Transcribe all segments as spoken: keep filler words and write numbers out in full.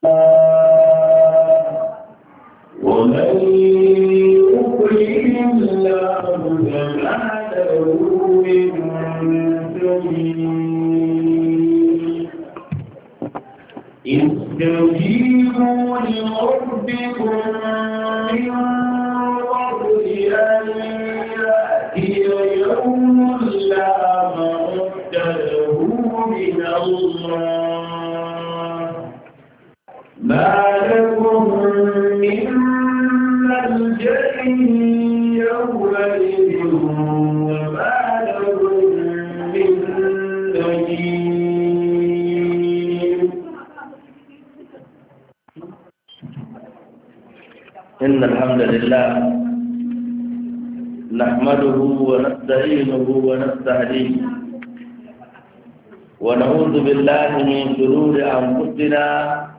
ومن يطع الله فما له من سبيل استجيبوا لربكم من قبل أن يأتي يوم لا مرد له من الله ما لكم من ملجأ يومئذ وما لكم من نكير. إن الحمد لله نحمده ونستعينه ونستهديه ونعوذ بالله من شرور أنفسنا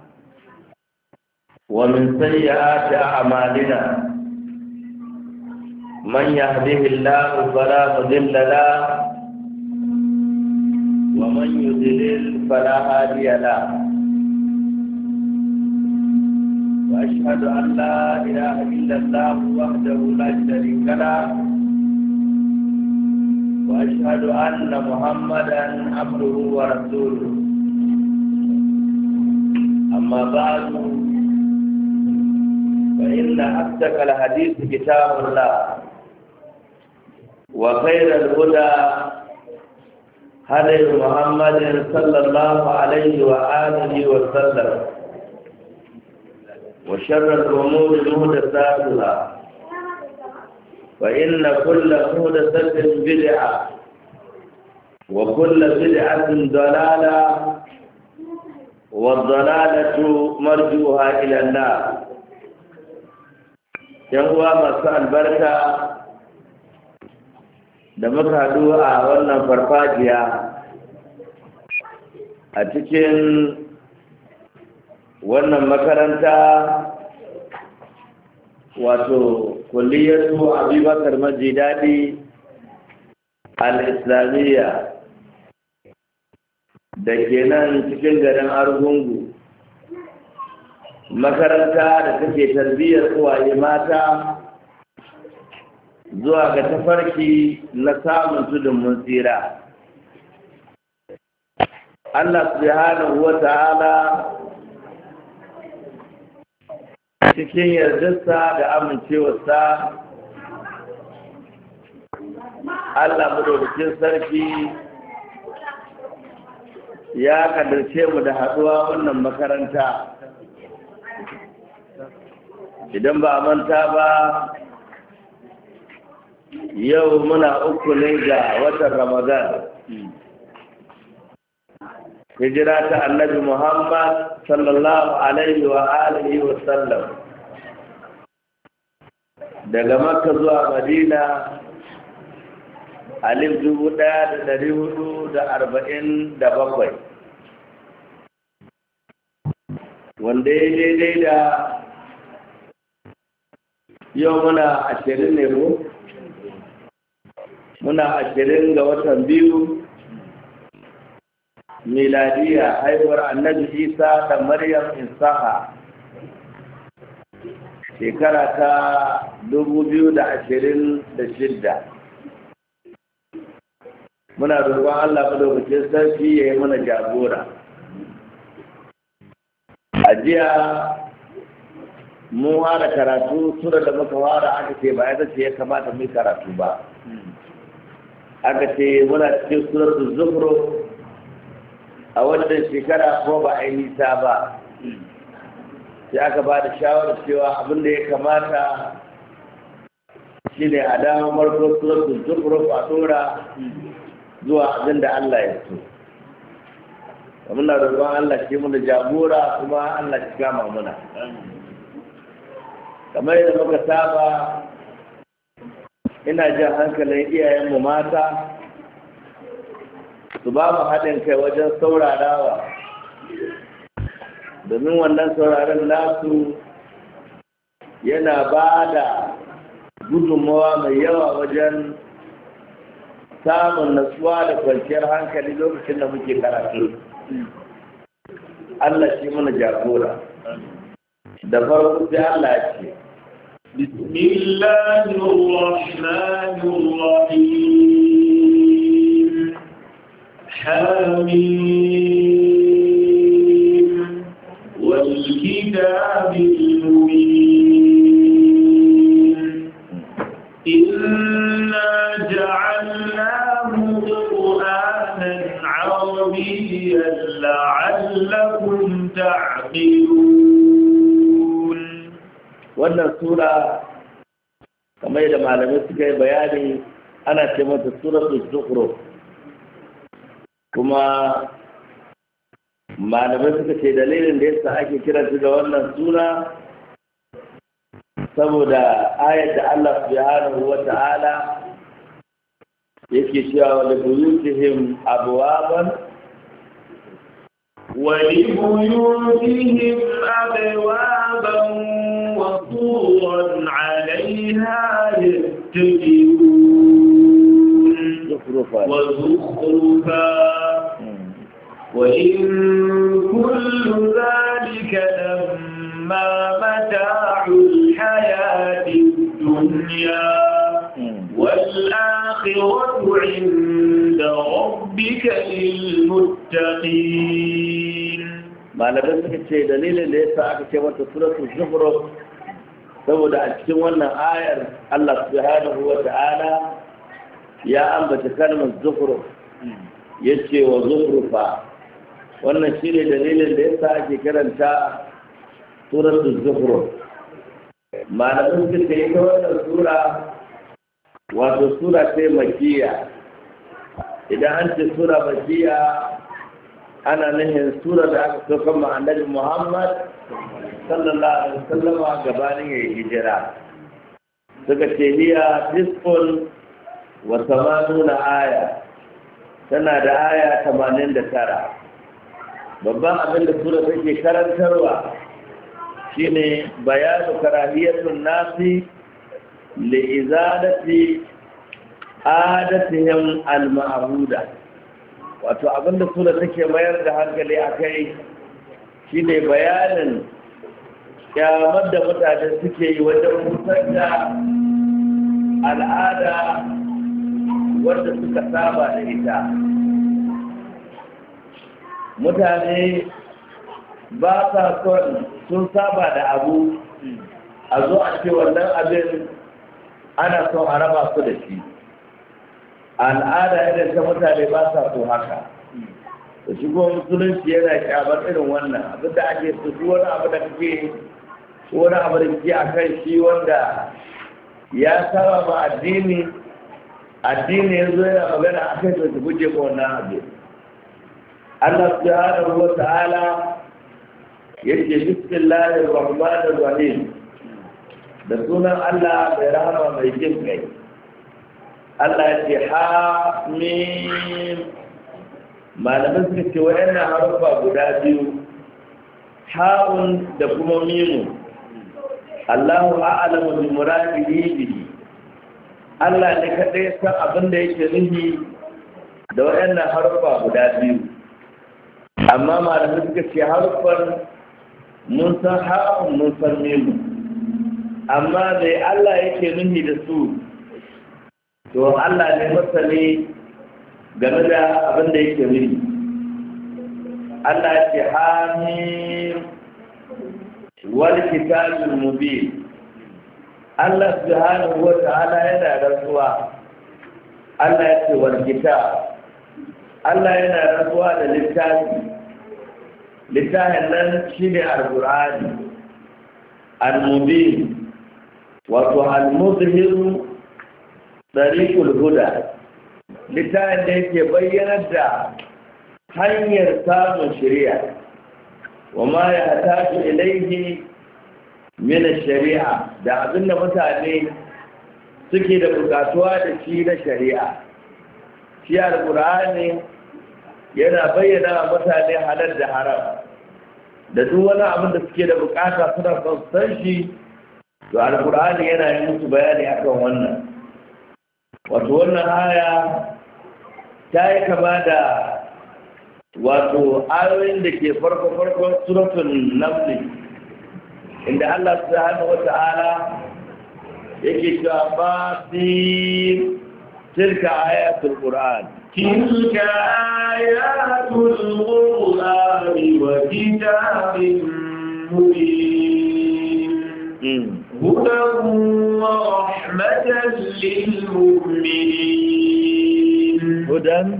ومن سيئات أعمالنا من يهده الله فلا مضل له ومن يضلل فلا هادي له وأشهد أن لا إله إلا الله وحده لا شريك له وأشهد أن محمدا عبده ورسوله أما بعد فإن أصدق الحديث كتاب الله وخير الهدى هدي محمد صلى الله عليه وآله وسلم وشر الأمور محدثاتها فإن كل محدثة بدعة وكل بدعة ضلالة والضلالة مرجوها إلى النار. yan uwa masu albarka da muka haɗu a wannan farfajiya a cikin wannan makaranta wato kulliyatu abubakar majidadi al-islamiyya da ke nan cikin garin argungu, makaranta da take tarbiyyar uwaye mata zuwa ga tafarki na samun tudun mun tsira. Allah subhanahu wa ta'ala cikin yardarsa da amincewarsa, Allah madaukakin sarki ya kaddace mu da haɗuwa wannan makaranta. Idan ba a manta ba, yau muna uku ne ga watan Ramadan, hijira ta annabi Muhammad sallallahu alaihi wa alihi wa sallam daga Makka zuwa Madina alif dubu ɗaya da ɗari hudu da arba'in da bakwai, wanda ya daidai da yau muna ashirin ne ko? Muna ashirin ga watan biyu miladiya haihuwar annabi Isa da Maryam Isaha shekara ta dubu biyu da ashirin da shidda. Muna roƙon Allah madaukakin sarki ya yi mana jagora. A jiya mun fara karatu, sura da muka fara aka ce ba ya ce ya kamata mu karatu ba. Aka ce muna cikin suratul Zukhruf a wannan shekara ko ba a yi nisa ba. Sai aka ba da shawarar cewa abin da ya kamata shine a dawo marko suratul Zukhruf a dora zuwa abin da Allah ya so. Muna roƙon Allah shi mu da jagora kuma Allah shi kama muna. Kamar yadda muka saba, ina jan hankalin iyayenmu mata su ba mu haɗin kai wajen saurarawa, domin wannan sauraron nasu yana ba da gudunmawa mai yawa wajen samun natsuwa da kwanciyar hankali lokacin da muke karatu. Allah shi mana jagora. da farko sai Allah ya ce bismillahir rahmanir rahim hamim wal kitabil mubin inna ja'alnahu qur'anan 'arabiyyan la'allakum ta'qilun. wannan sura kamar yadda malamai suka yi bayani ana ce mata suratul zukhruf, kuma malamai suka ce dalilin da yasa ake kiranta da wannan sura saboda ayat da Allah subhanahu wa ta'ala yake cewa wa libuyutihim abwaban wa libuyutihim abwaban wa suran 'alayha yattaqun wa zukhrufa wa in kullu dhalika lamma mata'ul hayatid dunya والآخرة عند ربك للمتقين. ما لبسك شيء دليل ليس أكثر من سورة الزخرف saboda a cikin wannan ayar Allah subhanahu wa ta'ala ya ambata kalmar zukhruf yace wa zukhrufa, wannan shine dalilin da yasa ake karanta suratul zukhruf. malamin suka yi ta wannan sura wato sura ce makiya. idan an ce sura makiya ana nufin sura da aka sauka ma annabi Muhammad sallallahu alaihi wasallam gabanin ya hijira. suka ce hiya tis'un wa samanuna aya, tana da aya tamanin da tara. babban abin da sura take karantarwa shine bayanu karahiyatun nasi li'izalati adatihim al-ma'buda. wato abinda sura take mayar da hankali akai shine bayanin kyamar da mutane suke yi wajen mutar da al'ada wanda suka saba da ita. mutane ba sa son, sun saba da abu a zo a ce wannan abin ana son a raba su da shi. al'ada idan ta mutane ba sa so haka. da shigo musulunci yana kyamar irin wannan abin da ake su wani abu da kake wani abu da kake a kan shi wanda ya saba ma addini addini yanzu yana magana a kai su guje ko wannan abin. Allah subhanahu wa ta'ala yake bismillahir rahmanir rahim, da sunan Allah mai rahama mai jin kai. Allah ya ce hamim. malamin suka ce wayannan harufa guda biyu, ha'un da kuma mimu, Allahu a'lamu bi muradihi bihi. Allah ne kadai san abin da yake nufi da wayannan harufa guda biyu. amma malamin suka ce harufan mun san ha'un mun san mimu, amma dai Allah yake nufi da su to Allah ne masani game da abin da yake nufi. Allah ya ce hamim wal kitabul mubin. Allah subhanahu wa ta'ala yana rantsuwa. Allah ya ce wal kitab. Allah yana rantsuwa da littafi. littafin nan shine al-Qur'ani al-mubin, wato al-muzhiru tariqul huda, littafin da yake bayyanar da hanyar samun shari'a wa ma ya tashi ilaihi min shari'a, da abinda mutane suke da bukatuwa da shi na shari'a. shi al-Qur'ani yana bayyana wa mutane halal da haram da duk wani abin da suke da bukata suna son san shi, to al-Qur'ani yana yi musu bayani akan wannan. wato wannan aya ta yi kama da wato ayoyin da ke farko farkon suratul naml inda Allah subhanahu wata'ala yake cewa fatir tilka ayatul qur'an tilka ayatul qur'an wa kitabin mubin hudan wa rahmatan lil mu'minin hudan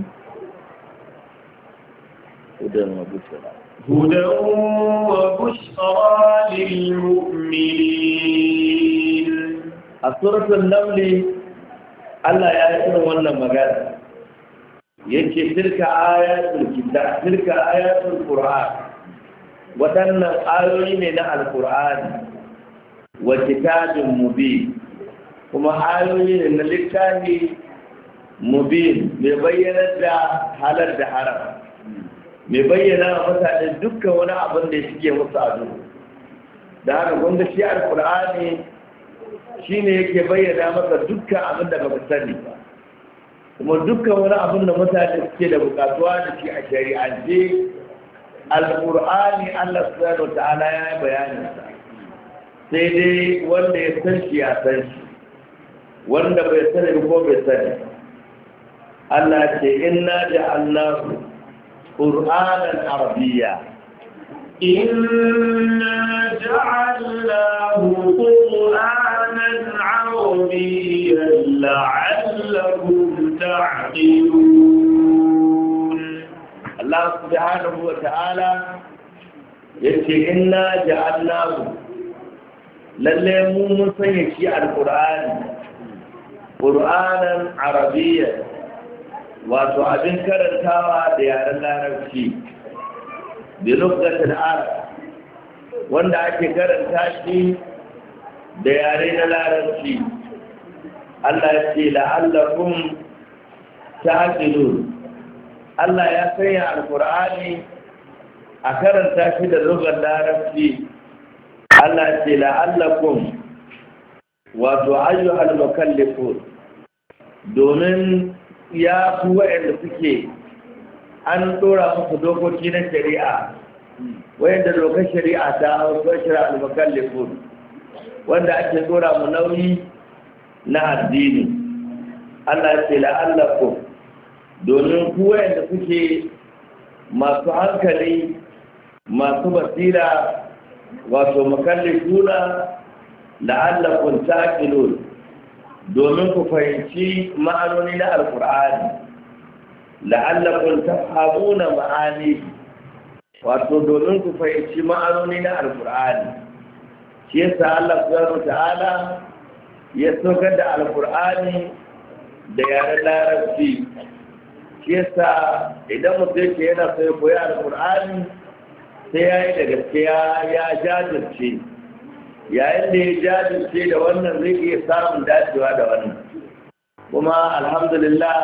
hudan wa bushra هدى وبشرى للمؤمنين سورة النمل الله يأتي wannan magana yace tilka ayatul kitab tilka ayatul qur'an wadannan ayoyi ne na alqur'ani wa kitabin mubin kuma ayoyi ne na littafi mubin mai bayyana da halal da haram mai bayyana wa mutane dukkan wani abin da suke musu ado da haka gwanda shi alkur'ani shi ne yake bayyana masa dukkan abin da baka sani ba kuma dukkan wani abin da mutane suke da bukatuwa da shi a shari'ance alkur'ani Allah subhanahu wa ta'ala ya yi bayaninsa sai dai wanda ya san shi ya san shi wanda bai sani ko bai sani Allah ce inna ja'alnahu قرآنا عربيا إنا جعلناه قرآنا عربيا لعلكم تعقلون الله سبحانه وتعالى يقول إنا جعلناه للي مو مسيح القرآن قرآنا عربيا wato abin karantawa da yaren larabci da lokacin arab wanda ake karanta shi da yare na larabci Allah ya ce la'allakum ta'qilun Allah ya sanya alqur'ani a karanta shi da lugar larabci Allah ya ce la'allakum wato ayyuhal mukallifun domin ya fi waɗanda suke an ɗora musu dokoki na shari'a waɗanda dokar shari'a ta hausa shari'a al-mukallifun wanda ake ɗora mu nauyi na addini Allah ya ce la'allakum domin ku waɗanda suke masu hankali masu basira wato mukallifuna la'allakum taqilun domin ku fahimci ma'anoni na alkur'ani la'allakum tafhamuna ma'ani wato domin ku fahimci ma'anoni na alkur'ani shi yasa Allah subhanahu ta'ala ya saukar da alkur'ani da yaren larabci shi yasa idan mutum yake yana so ya koyi alkur'ani sai ya yi da gaskiya ya jajirce yayin da ya jajirce da wannan zai iya samun dacewa da wannan kuma alhamdulillah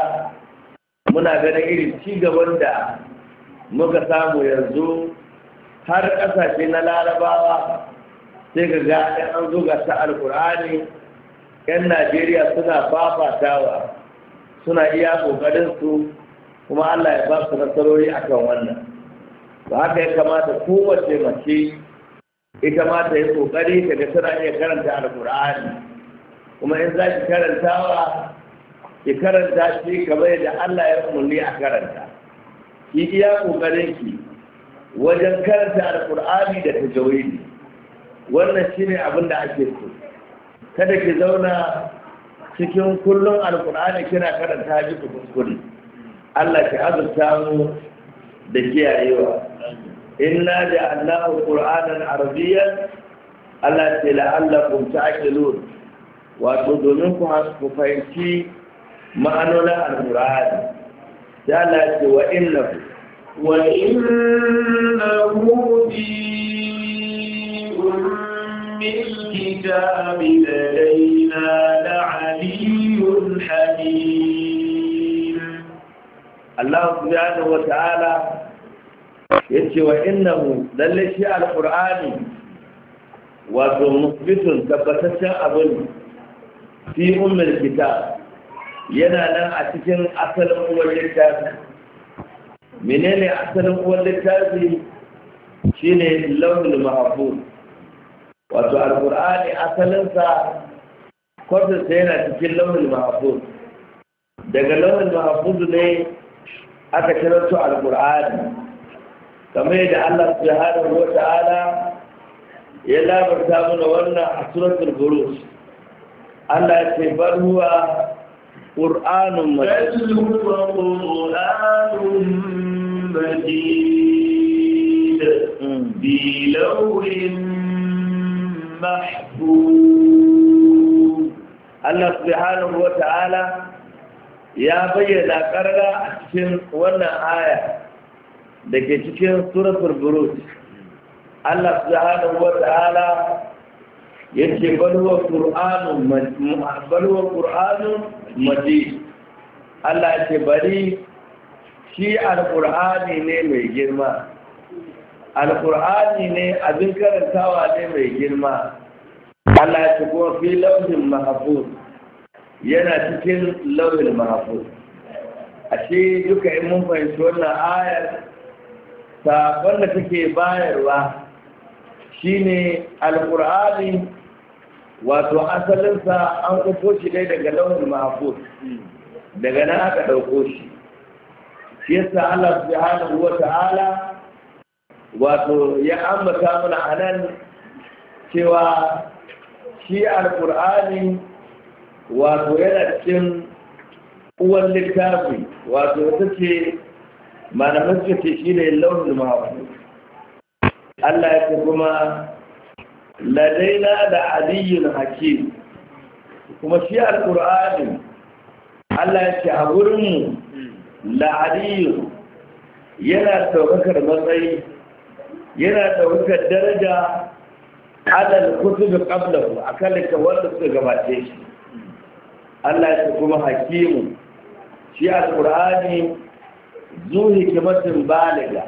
muna ganin irin cigaban da muka samu yanzu har ƙasashe na larabawa sai ga ga an zo ga ta alkur'ani yan najeriya suna fafatawa suna iya ƙoƙarinsu kuma allah ya ba su nasarori akan wannan ba haka ya kamata kowace mace ita ma ta yi ƙoƙari ta ga tana iya karanta alkur'ani kuma in za ki karantawa ki karanta shi kamar yadda allah ya umarni a karanta ki iya ƙoƙarin ki wajen karanta alkur'ani da tajawidi wannan shine abin da ake so kada ki zauna cikin kullum alkur'ani kina karanta ji ku kuskure Allah ki azurta mu da kiyayewa inna ja'alnahu qur'anan arabiyyan Allah ta la'allakum ta'qilun wato domin ku ku fahimci ma'anonin alkur'ani da Allah ce wa innahu wa innahu fi الكتاب لدينا لعلي حكيم الله سبحانه وتعالى yace wa innahu lalle shi alqur'ani wato musbitun tabbataccen abin fi ummul kitab yana nan a cikin asalin uwar littafi menene asalin uwar littafi shine lawhul mahfuz wato alqur'ani asalinsa kwarta yana cikin launin mahfuz daga launin mahfuz ne aka karanto alqur'ani kamar yadda Allah subhanahu wa ta'ala ya labarta mana wannan a suratul buruj Allah ya ce bal huwa qur'anun majid bi lawhin mahfuz. Allah subhanahu wa ta'ala ya bayyana karara a cikin wannan aya da ke cikin suratul buruj. Allah subhanahu wa ta'ala yace bal huwa qur'anun bal huwa qur'anun majid. Allah yace bari shi alqur'ani ne mai girma, alqur'ani ne abin karantawa ne mai girma. Allah yace kuma fi lawhin mahfuz, yana cikin lawhin mahfuz. Ashe duka in mun fahimci wannan ayar sakon da take bayarwa shine alqur'ani wato asalinsa an ɗauko shi dai daga launin mahfuz, daga nan aka ɗauko shi. Shi yasa Allah subhanahu wa ta'ala wato ya ambata mana anan cewa shi alqur'ani wato yana cikin uwan littafi, wato ita ce malamai suka ce shi ne launin mahfuz. Allah ya ce kuma ladaina da aliyyun hakim, kuma shi alqur'ani Allah ya ce a wurinmu la aliyyun yana daukakar matsayi, yana daukakar daraja alal kutub qablahu akan ka wanda suka gabace shi. Allah ya ce kuma hakimu, shi alqur'ani zu hikimatin baliga,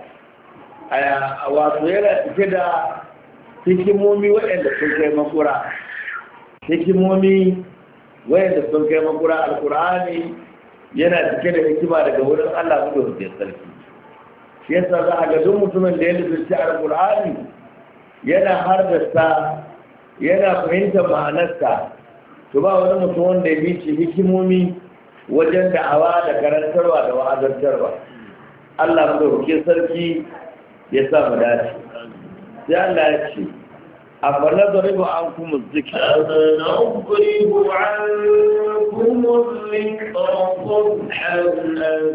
wato yana cike da hikimomi waɗanda sun kai makura, hikimomi waɗanda sun kai makura. Alƙur'ani yana cike da hikima daga wurin Allah mu da sarki. Shi yasa za a ga duk mutumin da ya lalace alƙur'ani yana hardasa, yana fahimtar ma'anarsa, to ba wani mutum wanda ya bi shi hikimomi wajen da'awa da karantarwa da wa'azantarwa. Allah mu da sarki ya sa mu dace. Sai Allah ya ce أفنضرب عنكم الذكر أفنضرب عنكم الذكر صفحا أن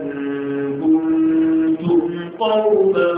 كنتم قوما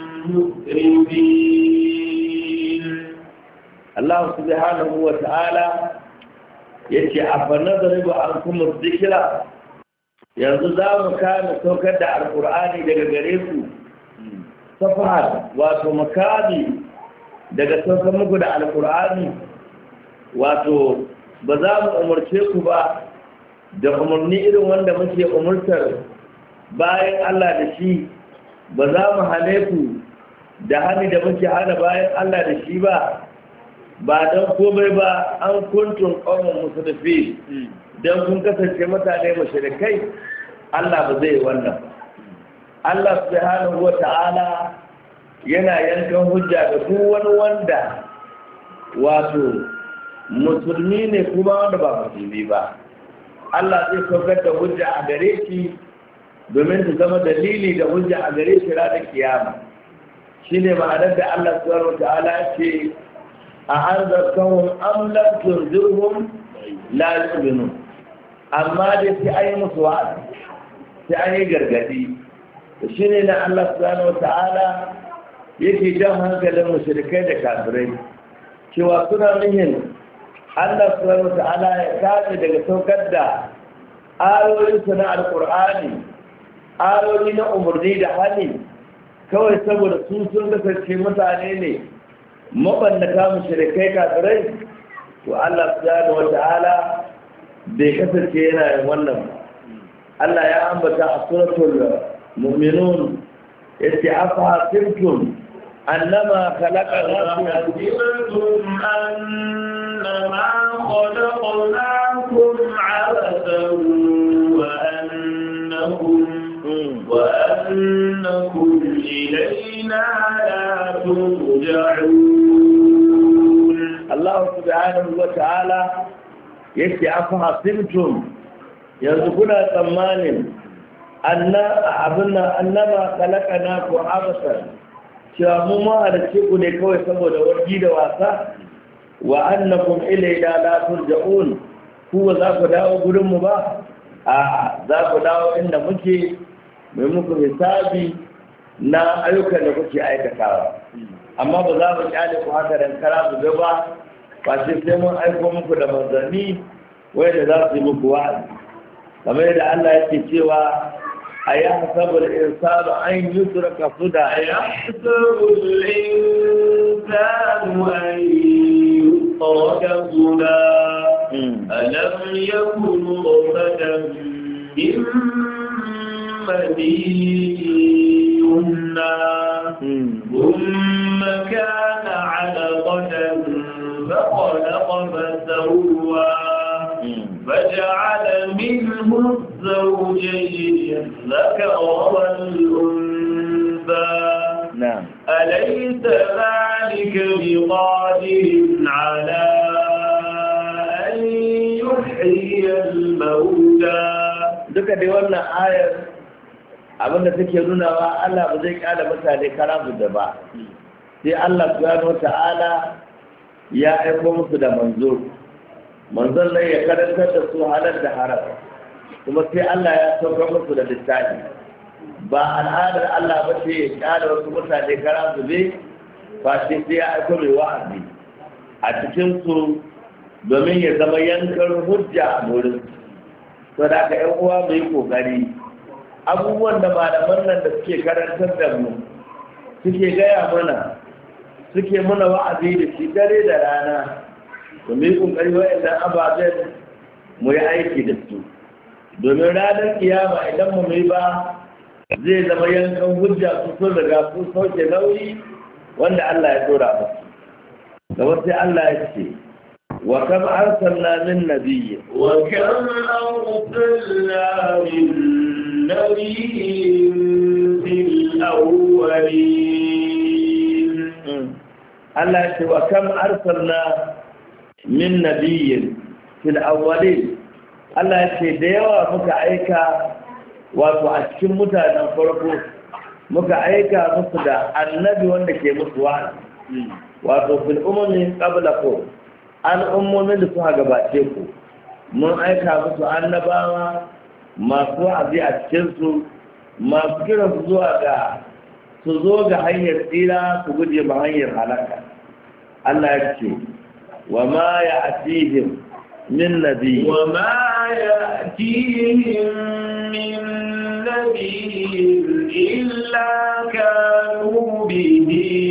مسرفين. الله سبحانه وتعالى يتي أفنضرب عنكم الذكر، yanzu za mu kame saukar da alkur'ani daga gare ku safar, wato makami daga saukar muku da alkur'ani, wato ba za mu umarce ku ba da umarni irin wanda muke umurtar bayan Allah da shi, ba za mu hane ku da hani da muke hana bayan Allah da shi ba, ba don komai ba an kuntun ƙaunar musulfi don kun kasance mutane mashirikai. Allah ba zai wannan. Allah subhanahu wa ta'ala yana yankan hujja ga duk wani wanda wato musulmi ne kuma wanda ba musulmi ba. Allah zai saukar da hujja a gare shi domin ta zama dalili da hujja a gare shi ranar kiyama. Shi ne ma'anar da Allah subhanahu wa ta'ala ce a anzartahum am lam tunzirhum la yu'minun. Amma dai sai an yi musu wa'azi, sai an yi gargadi. Shi ne na Allah subhanahu wa ta'ala yake jan hankalin mushrikai da kafirai cewa suna nihin Allah subhanahu wa ta'ala ya kame daga saukar da ayoyinsa na alkur'ani, ayoyi na umarni da hani, kawai saboda su sun kasance mutane ne mabannata mushrikai kafirai. To Allah subhanahu wa ta'ala bai kasance yana yin wannan. Allah ya ambata a suratul mu'minun yace afahasibtum annama khalaqnakum annama khalaqnakum 'abathan wa annakum wa annakum ilayna la turja'un. Allah subhanahu wa ta'ala yake afa hasibtum yanzu kuna tsammanin anna abinna annama khalaqana ku abasan cewa mu ma halice ku ne kawai saboda wargi da wasa wa annakum ilayna la turja'un ku za ku dawo gurin mu ba a za ku dawo inda muke mai muku hisabi na ayyukan da kuke aikatawa amma ba za mu kyale ku haka dan kara ku ba ba sai sai mun aiko muku da manzanni wanda za su yi muku wa'azi kamar yadda Allah yake cewa أيحسب الإنسان أن يترك صدى أيحسب الإنسان أن يترك صدى ألم يكن نطفة من مني يمنى ثم كان علقة فخلق فسوى فجعل منه الزوجين الذكر والأنثى نعم أليس ذلك بقادر على أن يحيي الموتى duka dai wannan ayar abinda take nunawa Allah ba zai kada mutane karamu da ba sai Allah subhanahu wata'ala ya aiko musu da manzo manzon nan ya karantar da su halar da haram kuma sai Allah ya saukar musu da littafi ba al'adar Allah ba ce ya kyale wasu mutane kara zube ba sai sai ya aiko mai wa'azi a cikin su domin ya zama yankar hujja a wurin to da ka yan uwa mu yi kokari abubuwan da malaman nan da suke karantar da mu suke gaya mana suke muna wa'azi da shi dare da rana to mu yi kokari wa'annan ababen mu yi aiki da su domin ranar kiyama idan mu yi ba zai zama yankan hujja su sun riga sun sauke nauyi wanda Allah ya dora musu kamar sai Allah ya ce wa kam arsalna min nabiyyi wa kam arsalna min nabiyyin fil awwalin Allah ya ce wa kam arsalna min nabiyyin fil awwalin Allah ya ce da yawa muka aika wato a cikin mutanen farko muka aika musu da annabi wanda ke musu wa'azi wato fil ummin qablakum al'ummomin da suka gabace ku mun aika musu annabawa masu wa'azi a cikin su masu kira su zuwa ga su zo ga hanyar tsira su guje ma hanyar halaka Allah ya ce wa ma ya'tihim من نبي وما يأتيهم من نبي إلا كانوا به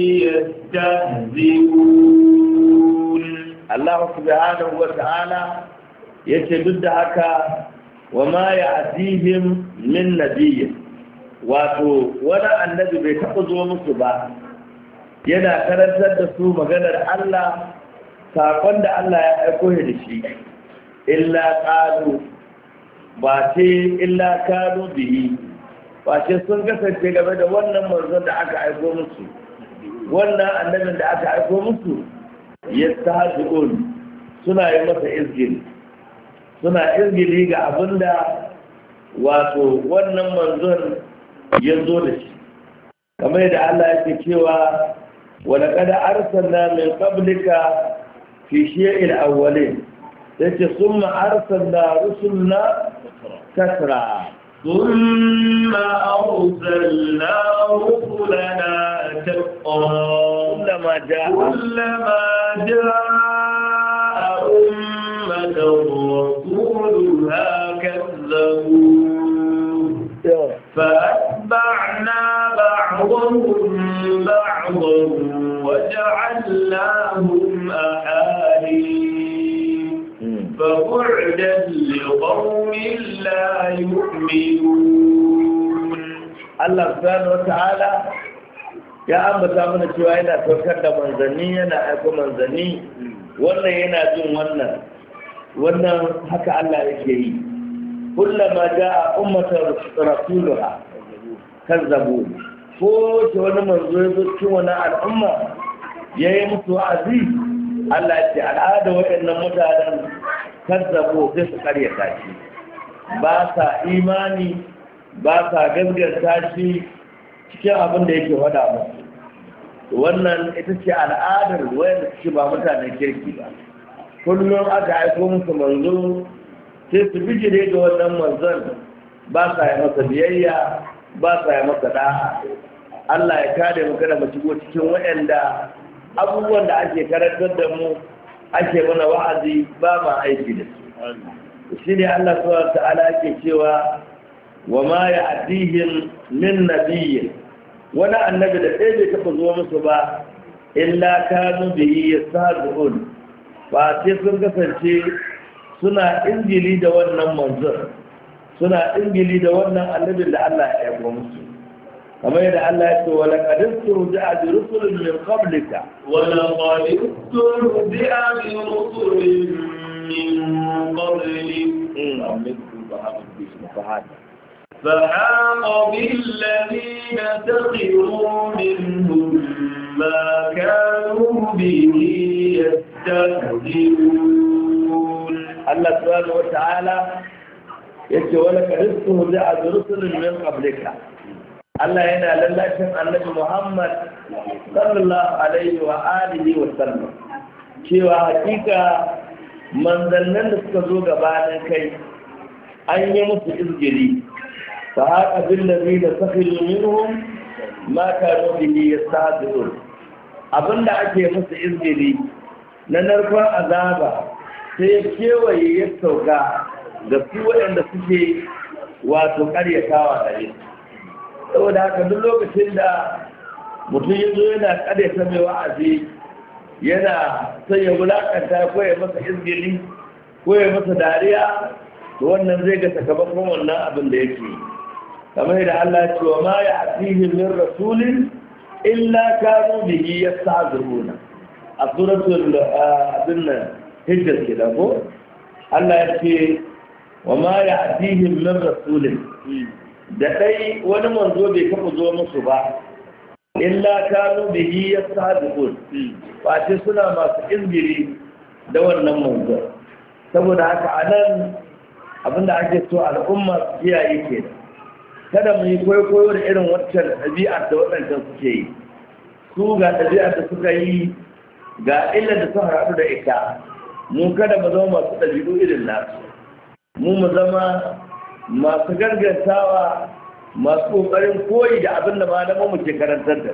يستهزئون الله سبحانه وتعالى يتبد هكا وما يأتيهم من نبي wato wani annabi bai taɓa zo musu ba yana karantar da su maganar Allah saƙon da Allah ya aiko da shi illa ƙalu ba ce illa ƙalu bihi ba ce sun kasance game da wannan manzon da aka aiko musu wannan annabin da aka aiko musu ya tahajjud suna yi masa izgili suna izgili ga abinda wato wannan manzon ya zo da shi kamar da Allah yake cewa wa laqad arsalna min qablika في شيء الأولين ثم أرسلنا رسلنا كثرا ثم أرسلنا رسلنا كثرا كلما جاء كلما جاء أمة رسولها كذبوه فأتبعنا بعضهم بعضا وجعلناهم أحاديث فبعدا لقوم لا يؤمنون الله سبحانه وتعالى ya ambata mana cewa yana saukar da manzanni yana aiko manzanni wannan yana jin wannan wannan haka Allah yake yi kullama jaa ummatan rasuluha kazzabu ko ce wani manzo ya zo cikin wani al'umma ya yi musu wa'azi Allah ya ce al'ada waɗannan mutanen kazzabo sai su karyata shi ba sa imani ba sa gaskata shi cikin abin da yake faɗa musu wannan ita ce al'adar wayanda suke ba mutanen kirki ba kullum aka aiko musu manzo sai su bijire ga wannan manzon ba sa yi masa biyayya ba sa yi masa da'a Allah ya kare mu kada mu shigo cikin waɗanda abubuwan da ake karantar da mu ake mana wa'azi ba ma aiki da su shi ne Allah subhanahu ta'ala yake cewa wa ma ya'tihim min nabiyyin wani annabi da ɗaya bai taɓa zuwa musu ba illa kanu bihi yastahzi'un ba sai sun kasance suna ingili da wannan manzon suna ingili da wannan annabin da Allah ya yabo musu kamar yadda Allah ya ce wala qad turja'a bi rusulin min qablika wala qad turja'a bi rusulin min qablik فحاق بالذين سخروا منهم ما كانوا به يستهزئون الله سبحانه وتعالى يقول ولك رزقه جاء برسل من قبلك Allah yana lallashin annabi Muhammad sallallahu alaihi wa alihi wa sallam cewa hakika manzannin da suka zo gabanin kai an yi musu izgiri fa haka bil ladina sakhiru minhum ma kanu bihi yastahzi'un abinda ake musu izgiri na narkon azaba sai kewaye ya sauka da su waɗanda suke wato karyatawa da su saboda haka duk lokacin da mutum ya zo yana ƙadaita mai wa'azi yana son ya wulaƙanta ko ya masa izgili ko ya masa dariya to wannan zai ga sakamakon wannan abin da yake kamar yadda Allah ya ce wa ma ya atihi min rasulin illa kanu bihi yastahzi'una a suratul abin nan hijr kenan ko Allah ya ce wa ma ya atihi min rasulin da ɗai wani manzo bai kafa zo musu ba illa kanu bihi yastahzi'un ba ce suna masu izgiri da wannan manzo saboda haka anan abinda ake so al'umma su kiyaye ke kada mu yi koyo da irin waccan ɗabi'ar da waɗancan suke yi su ga ɗabi'ar da suka yi ga illar da suka haɗu da ita mu kada mu zama masu ɗabi'u irin nasu mu mu zama masu gargantawa masu ƙoƙarin koyi da abin da malaman mu ke karantar da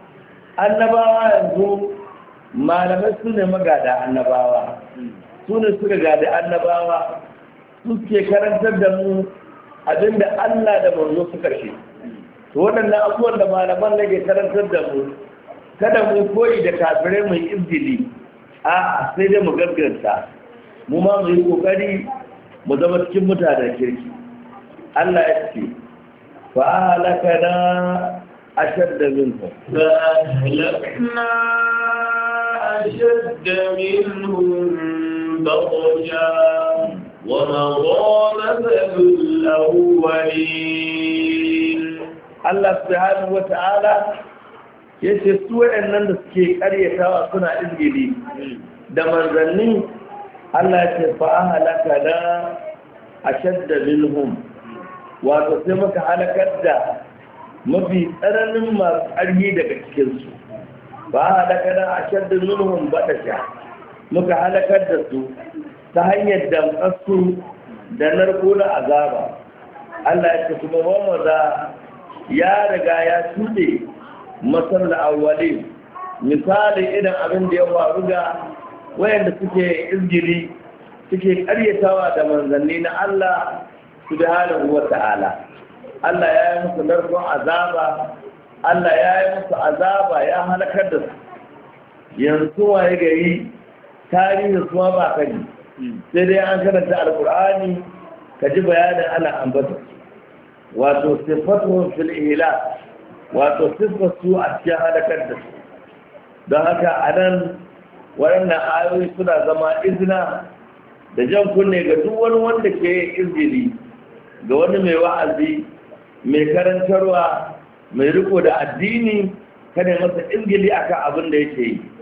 annabawa yanzu malamai su ne magada annabawa su ne suka gada annabawa su ke karantar da mu abin da Allah da manzo suka ce to waɗannan abubuwan da malaman da ke karantar da mu kada mu koyi da kafirai mai izgili a sai dai mu garganta mu ma mu yi ƙoƙari mu zama cikin mutanen kirki Allah ya ce fa'alakana ashadda minhum فأهلكنا أشد منهم بطشا ومضى مثل الأولين Allah subhanahu wata'ala yace su waɗannan da suke ƙaryatawa suna izgili da manzanni Allah ya ce fa'alakana ashadda minhum wato sai muka halakar da mafi tsananin masu ƙarfi daga cikinsu ba halaka na a shaddin nunhun baɗasha muka halakar da su ta hanyar damƙarsu da narko na azaba Allah ya ce kuma wamaza ya riga ya tuɗe masar da awwali misali idan abin da ya faru ga wayanda suke izgiri suke ƙaryatawa da manzanni na Allah subhanahu wa ta'ala Allah ya yi musu narkon azaba Allah ya yi musu azaba ya halakar da su yanzu waye gari tarihin su ba kaji sai dai an karanta alkur'ani ka ji bayanin ana ambata wato sifatuhum fil ihla wato sifatu a cikin halakar da su don haka anan waɗannan ayoyi suna zama izina da jan kunne ga duk wani wanda ke izini ga wani mai wa'azi mai karantarwa mai riko da addini kada masa ingili akan abin da yake yi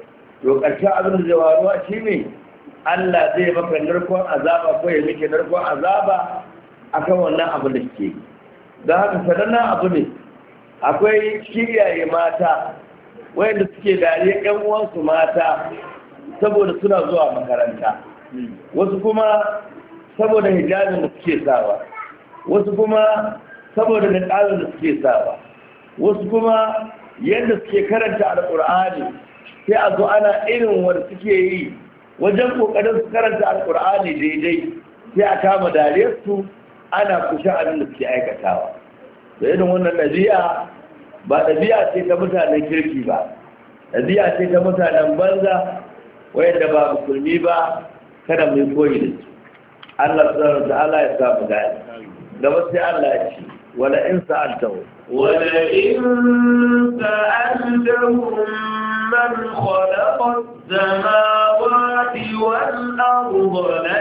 to ƙarshen abin da zai waruwa shi ne Allah zai maka narkon azaba ko ya miki narkon azaba akan wannan abu da ke don haka sanannen abu ne akwai kiyaye mata wayanda suke dariya ƴan uwansu mata saboda suna zuwa makaranta wasu kuma saboda hijabin da suke sawa wasu kuma saboda niqabin da suke sawa wasu kuma yadda suke karanta alqur'ani sai a zo ana irin wanda suke yi wajen kokarin su karanta alqur'ani daidai sai a kama dariyar su ana kushe abin da suke aikatawa da irin wannan ɗabi'a ba ɗabi'a ce ta mutanen kirki ba ɗabi'a ce ta mutanen banza wayanda ba musulmi ba kada mu yi koyi da su Allah subhanahu wa ta'ala ya sa mu gani gaba sai Allah ya ce wala in sa'altahu wala in sa'altahum man khalaqa as-samawati wal arda la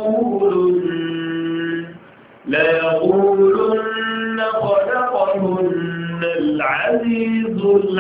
yaqulun la yaqulun khalaqahunna al-'azizul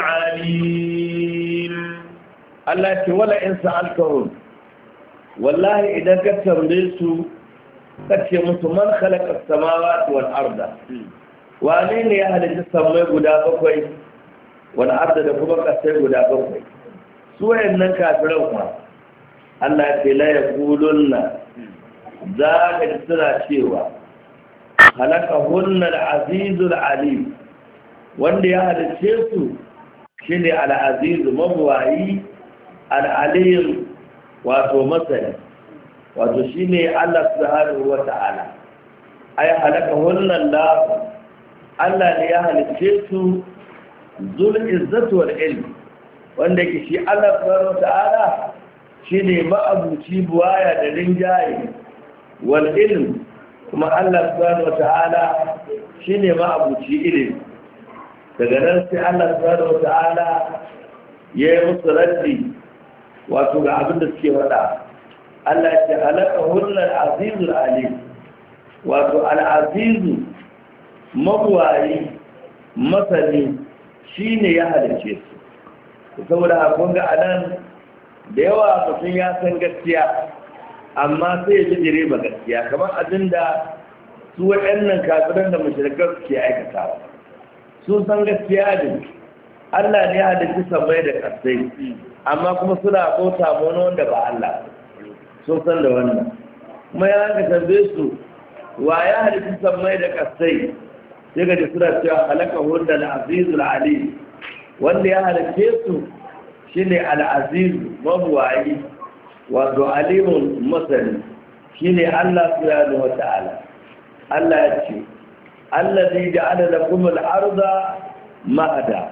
'alim Allah ce wala in sa'altahum wallahi idan ka tambaye su kace musu man khalaqa as-samawati wal arda wane ne ya halitta samai guda bakwai wal arda da kuma kasai guda bakwai su wayannan kafiran kuma Allah ya ce la yaqulunna za ka ji suna cewa khalaqahunna al-azizul alim wanda ya halice su shine al-aziz mabwayi al-alim wato masani wato shine Allah subhanahu wata'ala ay halaka hunnan la Allah ne ya halice su zul izzatu wal ilm wanda ke shi Allah subhanahu wata'ala shine ma'abuci buwaya da rinjaye wal ilm kuma Allah subhanahu wata'ala shine ma'abuci ilimi daga nan sai Allah subhanahu wata'ala ya yi musu raddi wato ga abin da suke faɗa Allah ce halaka hullar azizul alim wato al'azizu mabuwayi masani shi ne ya halice su saboda hakun ga anan da yawa mutum ya san gaskiya amma sai ya jire ba gaskiya kamar abin da su waɗannan kafiran da mashirkar suke aikatawa sun san gaskiya ne Allah ne ya halice sammai da ƙasai amma kuma suna bauta wani wanda ba Allah sun san da wannan kuma ya haka tambaye su wa ya halitta sammai da kasai sai ga suna cewa halaka hunda al-azizul alim wanda ya halitta su shine al-aziz mabuwayi wato alimun masani shine Allah subhanahu wata'ala Allah ya ce allazi ja'ala lakum al-arda mahada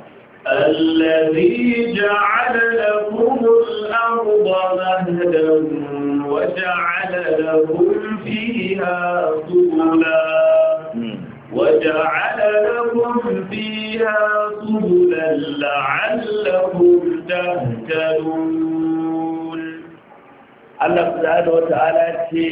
الذي جعل لكم الأرض مهدا وجعل لكم فيها سبلا وجعل لكم فيها سبلا لعلكم تهتدون الله سبحانه وتعالى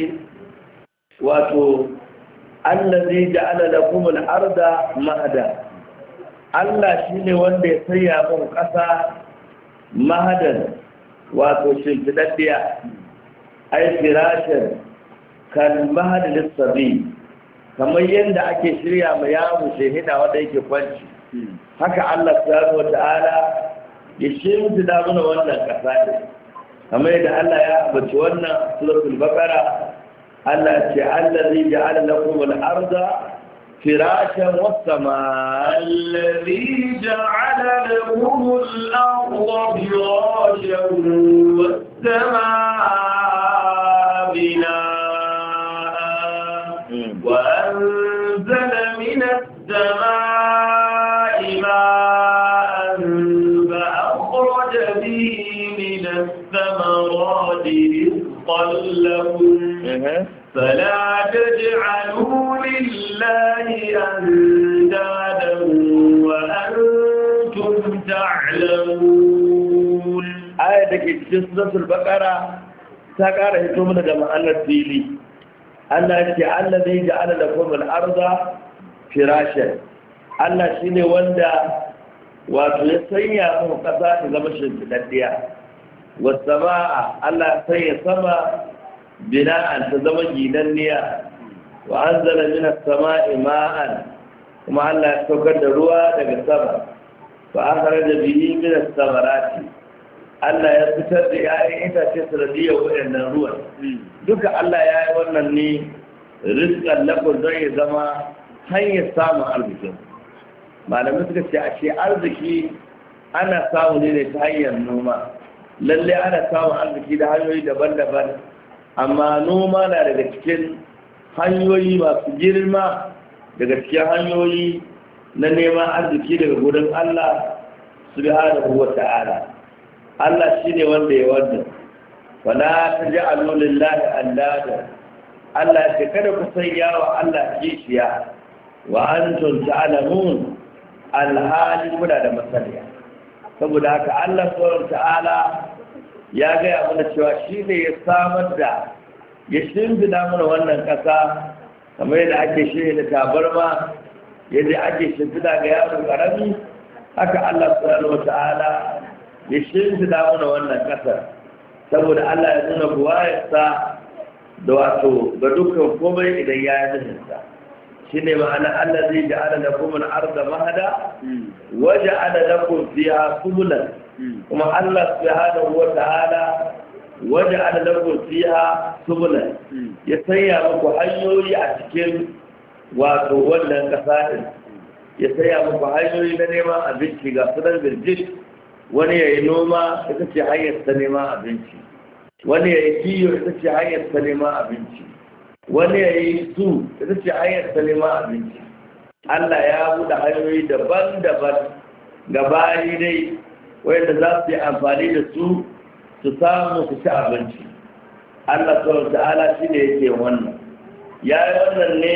واتو الذي جعل لكم الأرض مهدا Allah shi ne wanda ya sanya mun ƙasa mahadan wato shimfiɗaɗɗiya ai firashin kan mahadin sabi kamar yadda ake shirya ma yawo shehida wanda yake kwanci haka Allah subhanahu wata'ala ya shimfiɗa mana wannan ƙasa ne kamar yadda Allah ya abaci wannan suratul baqara Allah ce allazi ja'ala lakum al-arda فراشا والسماء الذي جعل لكم الأرض فراشا والسماء بناء وأنزل من السماء ماء فأخرج به من الثمرات رزقا لكم فلا تجعلوا لله أندادا وأنتم تعلمون آية في سورة البقرة تقال هتوم لجماعة الفيلي الله يجعل الذي جعل لكم الأرض فراشا الله شيني وندا wato ya sanya mu kasa ta zama shimfiɗaɗɗiya wasama'a Allah sai ya sama bina'an ta zama ginanniya wa anzala minas sama'i ma'an kuma Allah ya saukar da ruwa daga sama fa akhraja bihi minas samarati Allah ya fitar da ‘ya'yan itace sanadiyar waɗannan ruwan duka Allah ya yi wannan ne rizkan lakon don ya zama hanyar samun arzikin malamai suka ce a ce arziki ana samu ne ta hanyar noma lalle ana samun arziki da hanyoyi daban-daban amma noma na daga cikin hanyoyi masu girma daga cikin hanyoyi na neman arziki daga gudun Allah subhanahu wa ta'ala Allah shi ne wanda ya wanda wala ta ji alulillahi allada Allah ce kada ku sanya wa Allah kishiya wa antum ta'lamun alhali kuna da masaniya saboda haka Allah subhanahu ta'ala ya gaya mana cewa shi ne ya samar da ya shimfida mana wannan ƙasa kamar yadda ake shirya da tabarma yadda ake shimfida ga yaro ƙarami haka Allah subhanahu ta'ala ya shimfida mana wannan ƙasar saboda Allah ya nuna buwayarsa da wato ga dukkan komai idan ya yi nufinsa shi ne ma'ana Allah zai ja'ala lakum al-arda mahada wa ja'ala lakum fiha subulan kuma Allah subhanahu wa ta'ala wa ja'ala lakum fiha subulan ya sanya muku hanyoyi a cikin wato wannan kasa din ya sanya muku hanyoyi na neman abinci ga sunan birjit wani yayi noma ita ce hanyar ta neman abinci wani yayi kiyo ita ce hanyar ta neman abinci wani ya yi su ita ce hanyar ta neman abinci Allah ya buɗe hanyoyi daban-daban ga bayi dai wanda za su yi amfani da su su samu su ci abinci Allah subhanahu ta'ala shi ne yake wannan ya yi wannan ne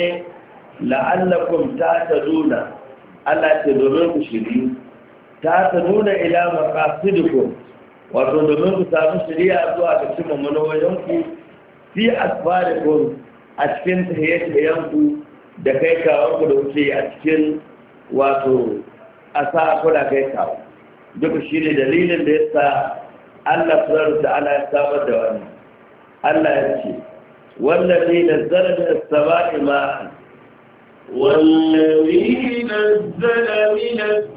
la'allakum ta ta nuna Allah ce domin ku shiryu ta ta nuna ila maqasidikum wato domin ku samu shiriya zuwa ga cimma manoyanku fi asfarikum a cikin tahiyyar-tahiyyanku da kai kawanku da wuce a cikin wato a sa kuna kai kawo duka shi ne dalilin da ya sa Allah subhanahu ta'ala ya samar da wannan Allah ya ce wallazi nazzala min as-sama'i ma'an wallazi nazzala min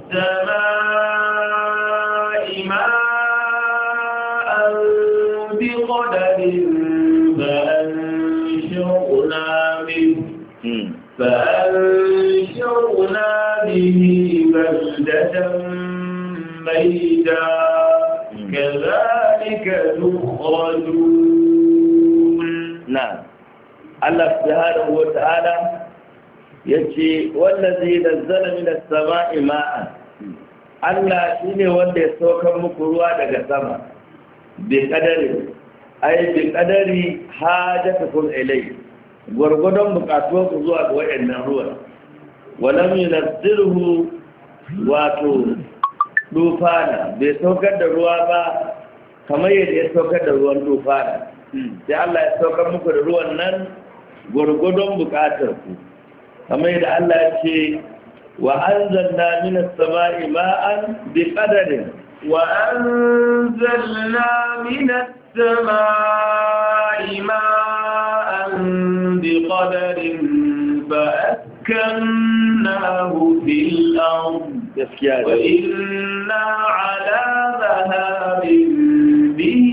as-sama'i ma'an bi qadarin فأنشرنا به بلدة ميتا كذلك تخرجون نعم الله سبحانه وتعالى يجي والذي نزل من السماء ماء الله شيني wanda ya saukar muku ruwa daga sama bi kadari ay bi kadari hajatukum ilayhi gwargwadon bukatuwarku zuwa ga waɗannan ruwan walam yunazziluhu wato dufana bai saukar da ruwa ba kamar yadda ya saukar da ruwan dufana sai Allah ya saukar muku da ruwan nan gwargwadon bukatarku kamar yadda Allah ya ce wa anzalna minas sama'i ma'an bi qadarin wa anzalna minas sama'i ma'an بقدر فأسكناه في الأرض وإنا على ذهاب به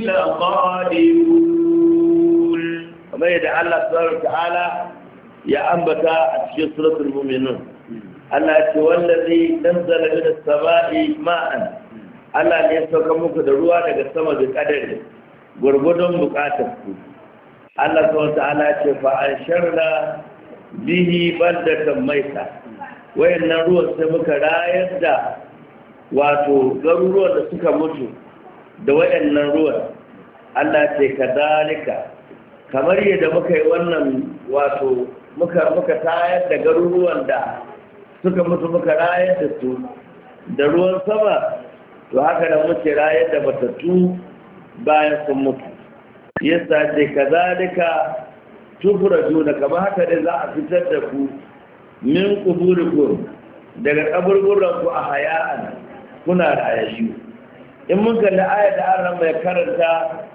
لقادرون وما يدعى الله سبحانه وتعالى يا أنبتا في سورة المؤمنون الله والذي نزل من السماء ماء الله يسوكمك دروا لك السماء بقدر غرغدون بقاتكم Allah subhanahu ta'ala ce fa ansharna bihi baldatan maita wayannan ruwan sai muka rayar da wato garuruwan da suka mutu da wayannan ruwan Allah ce kadalika kamar yadda muka yi wannan wato muka muka tayar da garuruwan da suka mutu muka rayar da su da ruwan sama to haka da muke rayar da matattu bayan sun mutu yasa ce kazalika tufrajuna kamar haka ne za a fitar da ku min quburikum daga kaburburan ku a haya'an kuna rayayyu in mun kalli ayat da an mai karanta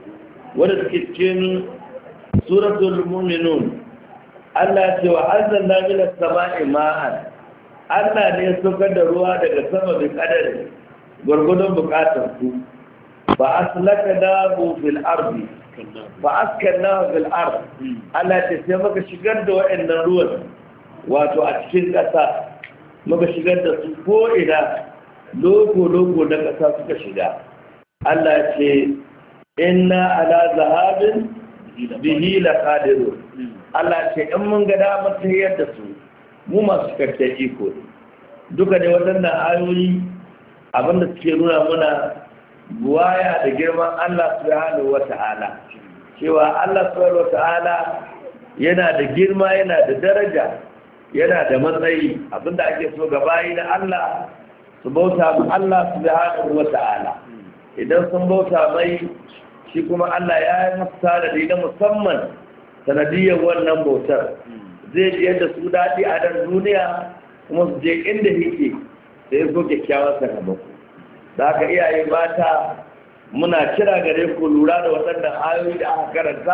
wadda take cikin suratul mu'minun Allah ce wa anzalna minas sama'i ma'an Allah ne ya saukar da ruwa daga sama bi kadari gurgudun bukatar ku fa aslaka dabu fil ardi fa askanna fil ardi Allah ce sai muka shigar da waɗannan ruwan wato a cikin ƙasa muka shigar da su ko ina loko loko na ƙasa suka shiga Allah ce inna ala zahabin bihi laqadirun Allah ce in mun ga damar ta yadda su mu masu cikakken iko ne duka ne waɗannan ayoyi abinda suke nuna muna buwaya da girman Allah subhanahu wata'ala cewa Allah subhanahu wata'ala yana da girma yana da daraja yana da matsayi abinda ake so ga bayi na Allah su bauta ma Allah subhanahu wata'ala idan sun bauta mai shi kuma Allah ya yi masu tanadi na musamman sanadiyar wannan bautar zai ji yadda su daɗi a dan duniya kuma su je inda yake da ya zo kyakkyawar sakamako da aka iyaye mata muna kira gare ku lura da waɗannan ayoyi da aka karanta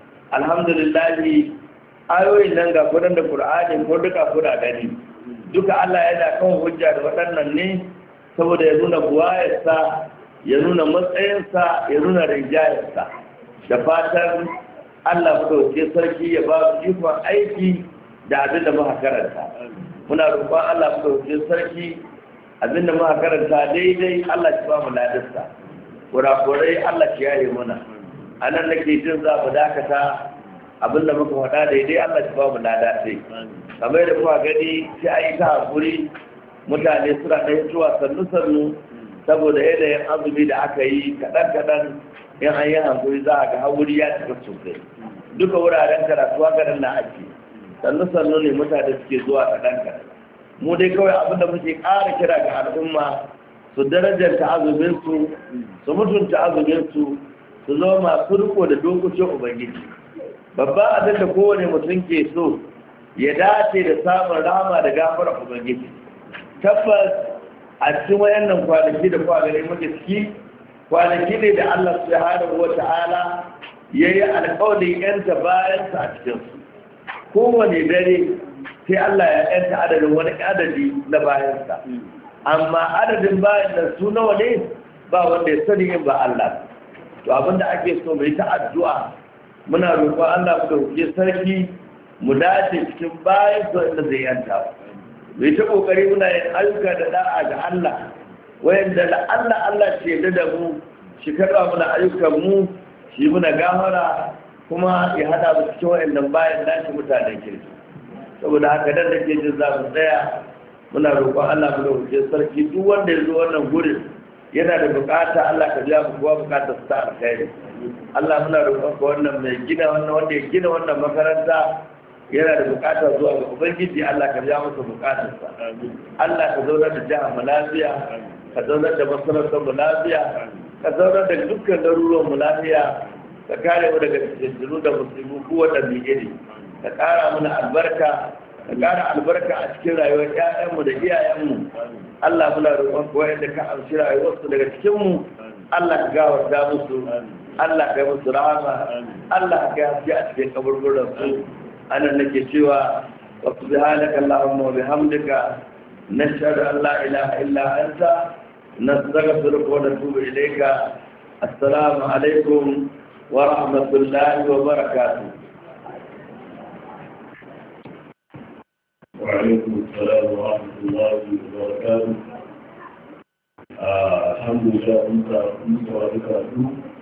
alhamdulillahi ayoyin nan ga kudan da Qur'ani ko duka kuna gani duka Allah yana kan hujja da waɗannan ne saboda ya nuna buwayarsa ya nuna matsayinsa ya nuna rinjayarsa da fatan Allah ɗauke sarki ya ba su ikon aiki da abin da muka karanta muna roƙon Allah ɗauke sarki abin da muka karanta daidai Allah ya ba mu ladarsa kurakurai Allah ya yare mana anan nake jin za mu dakata abin da muka faɗa daidai Allah ya ba mu lada sai kamar da kuka gani sai a yi ta hakuri mutane suna ɗaya zuwa sannu sannu saboda yanayin azumi da aka yi kaɗan-kaɗan in an yi hankuri za a ga hauri ya cika sosai duka wuraren karatu haka na ake sannu-sannu ne mutane suke zuwa kaɗan-kaɗan mu dai kawai abinda muke ƙara kira ga al'umma su darajanta azuminsu su mutunta azuminsu su zama masu riko da dokokin ubangiji babban abin da kowane mutum ke so ya dace da samun rama da gafara ubangiji tabbas a cikin wayannan kwanaki da kwanaki muke ciki kwanaki ne da Allah subhanahu wata'ala yayi alƙawarin yanta bayansa a cikin su kowane dare sai Allah ya yanta adadin wani adadi na bayansa amma adadin bayan da su nawa ne ba wanda ya sani in ba Allah to abinda ake so mu yi ta addu'a muna roƙon Allah mu dauke sarki mu dace cikin bayan su inda zai yanta mai ta kokari muna yin ayyuka da da'a ga Allah wayanda da Allah Allah ce da mu shi karba muna ayyukan mu shi muna gafara kuma ya hada mu cikin wayannan bayan nashi mutanen kirki saboda haka dan da ke jin za mu tsaya muna roƙon Allah mu dauke sarki duk wanda ya zo wannan gurin yana da bukata Allah ka biya mu kowa bukatar sa alkhairi Allah muna roƙon ka wannan mai gina wannan wanda ya gina wannan makaranta yana da bukatar zuwa ga ubangiji Allah ka biya masa bukatarsa Allah ka zaunar da jihar mu lafiya ka zaunar da masarautar mu lafiya ka zaunar da dukkan garuruwan mu lafiya ka kare mu daga fitintunu da musulmi ko wanda mai iri ka kara mana albarka ka kara albarka a cikin rayuwar ƴaƴanmu da iyayenmu Allah muna roƙon ko yadda ka amshi rayuwarsu daga cikin mu Allah ka gawarta musu Allah ka yi musu rahama Allah ka yi a cikin kaburburan su أنا نجي سوى وسبحانك اللهم وبحمدك نشهد أن لا إله إلا أنت نستغفرك ونتوب إليك السلام عليكم ورحمة الله وبركاته. وعليكم السلام ورحمة الله وبركاته. الحمد لله أنت أنت وذكرته